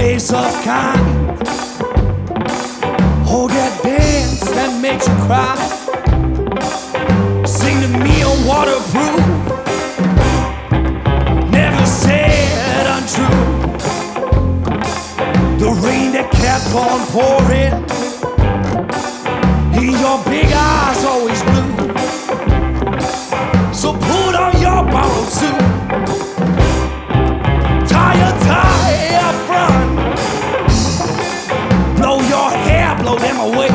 ways of kind. Oh, that dance that makes you cry. Sing to me on waterproof. Never said untrue. The rain that kept on pouring. In your big eyes always blue. So put on your borrowed suit. Tie a tie up front. Blow your hair, blow them away.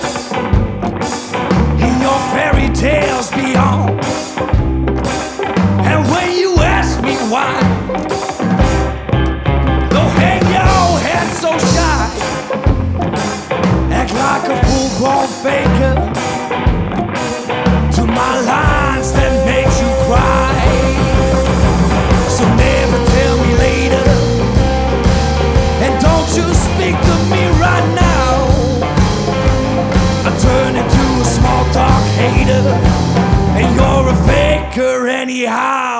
In your fairy tales beyond. And when you ask me why, don't hang your head so shy. Act like a full-grown faker to my lines that makes you cry. So never tell me later, and don't you speak to me right now. I turn into a small talk hater, and you're a faker anyhow.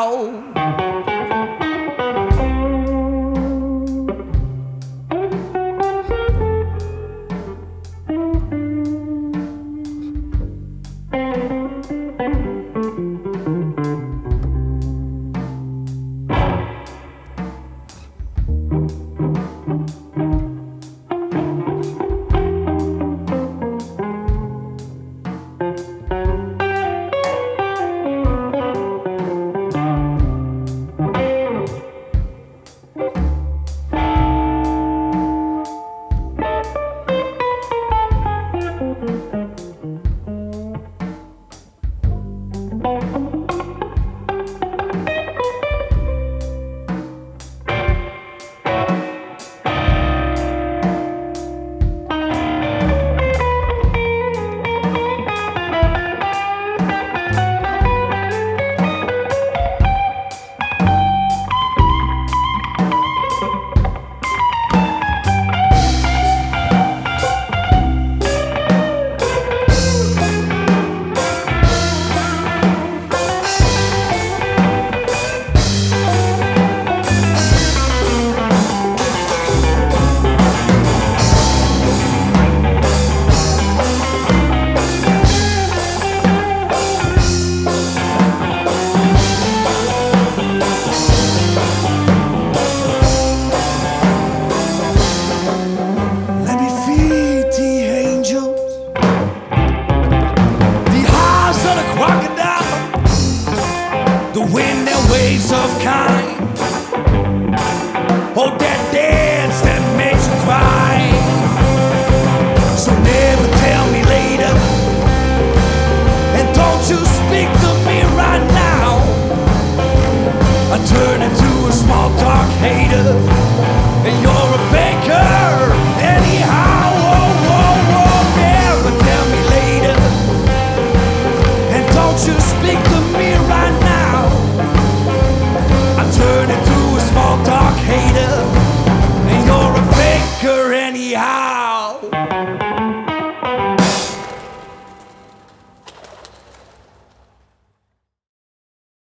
The wind and waves of kind. Oh, that dance that makes you cry. So never tell me later, and don't you speak to me right now. I turn into a small talk hater, and you're a faker anyhow. Oh, oh, oh, never tell me later, and don't you speak to me right now. I turn into a small talk hater, and you're a faker anyhow.